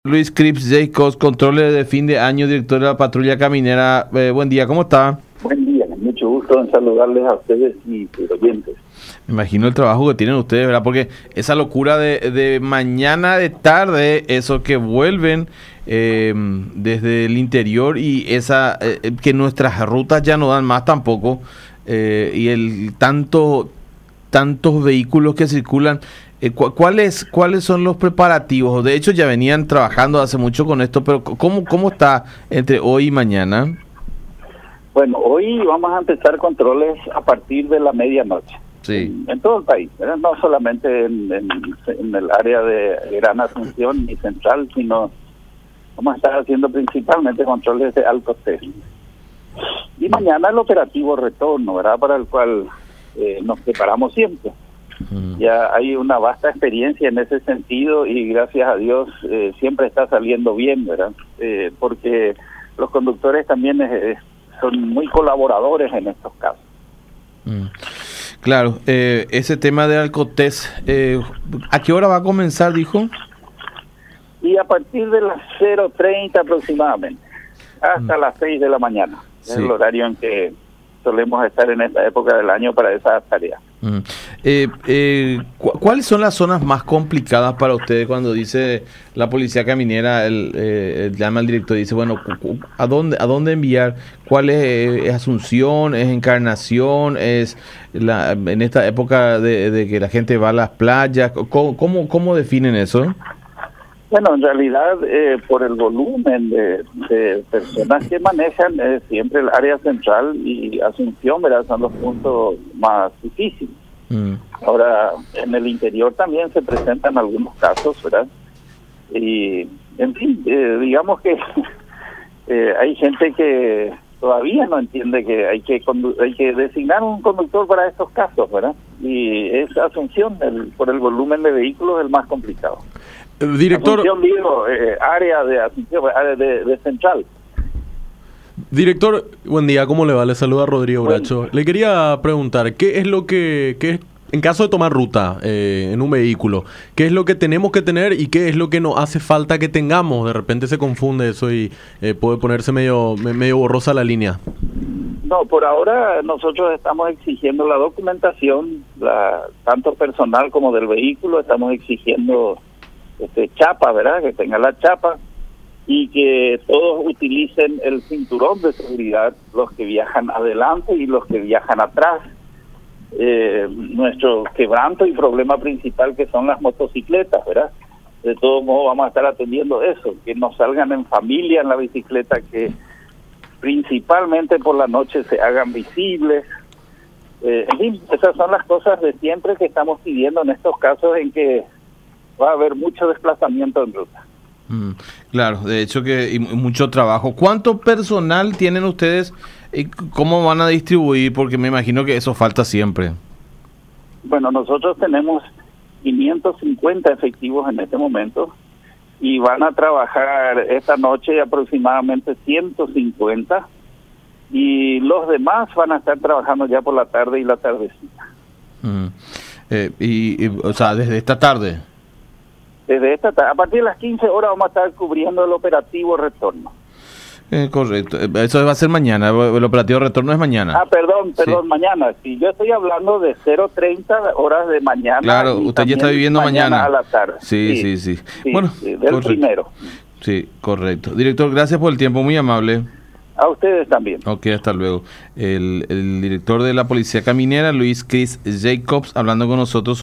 Luis Crips Jacobs, controles de fin de año, director de la patrulla caminera. Buen día, ¿cómo está? Buen día, mucho gusto en saludarles a ustedes y sus oyentes. Me imagino el trabajo que tienen ustedes, ¿verdad? Porque esa locura de mañana, de tarde, eso que vuelven desde el interior y esa que nuestras rutas ya no dan más tampoco, y el tantos vehículos que circulan. ¿Cuáles son los preparativos? De hecho, ya venían trabajando hace mucho con esto, pero ¿cómo está entre hoy y mañana? Bueno, hoy vamos a empezar controles a partir de la medianoche. Sí. En todo el país, ¿verdad? No solamente en el área de Gran Asunción y Central, sino vamos a estar haciendo principalmente controles de alto test. Y mañana el operativo retorno, ¿verdad? Para el cual nos preparamos siempre. Ya hay una vasta experiencia en ese sentido y gracias a Dios siempre está saliendo bien, ¿verdad? Porque los conductores también son muy colaboradores en estos casos. Claro, ese tema de Alcotés, ¿a qué hora va a comenzar, dijo? Y a partir de las 0:30 aproximadamente, hasta las 6 de la mañana. Sí. Es el horario en que solemos estar en esta época del año para esas tareas. ¿Cuáles son las zonas más complicadas para ustedes cuando dice la policía caminera, llama al director y dice, bueno, ¿a dónde enviar? ¿Cuál es Asunción? ¿Es Encarnación? ¿Es en esta época de que la gente va a las playas? ¿Cómo definen eso? Bueno, en realidad, por el volumen de personas que manejan, siempre el área central y Asunción, ¿verdad? Son los puntos más difíciles. Ahora, en el interior también se presentan algunos casos, ¿verdad? Y, en fin, digamos que hay gente que todavía no entiende que hay que designar un conductor para estos casos, ¿verdad? Y es Asunción, por el volumen de vehículos, el más complicado. Director, Asunción, digo, área de Asunción, área de Central. Director, buen día, ¿cómo le va? Le saluda Rodrigo Bracho. Le quería preguntar, ¿qué es lo que en caso de tomar ruta en un vehículo, qué es lo que tenemos que tener y qué es lo que nos hace falta que tengamos? De repente se confunde eso y puede ponerse medio borrosa la línea. No, por ahora nosotros estamos exigiendo la documentación, tanto personal como del vehículo, estamos exigiendo chapa, ¿verdad? Que tenga la chapa y que todos utilicen el cinturón de seguridad, los que viajan adelante y los que viajan atrás. Nuestro quebranto y problema principal que son las motocicletas, ¿verdad? De todos modos vamos a estar atendiendo eso, que no salgan en familia en la bicicleta, que principalmente por la noche se hagan visibles. En fin, esas son las cosas de siempre que estamos pidiendo en estos casos en que va a haber mucho desplazamiento en ruta. Claro, de hecho que y mucho trabajo. ¿Cuánto personal tienen ustedes y cómo van a distribuir? Porque me imagino que eso falta siempre. Bueno, nosotros tenemos 550 efectivos en este momento y van a trabajar esta noche aproximadamente 150 y los demás van a estar trabajando ya por la tarde y la tardecita. O sea, desde esta tarde. Desde esta tarde, a partir de las 15 horas vamos a estar cubriendo el operativo retorno. Correcto, eso va a ser mañana, el operativo retorno es mañana. Perdón, sí. Mañana, sí, yo estoy hablando de 0:30 horas de mañana. Claro, usted ya está viviendo mañana. A la tarde. Sí. Bueno, sí, del primero. Sí, correcto. Director, gracias por el tiempo, muy amable. A ustedes también. Ok, hasta luego. El director de la Policía Caminera, Luis Crips Jacobs, hablando con nosotros.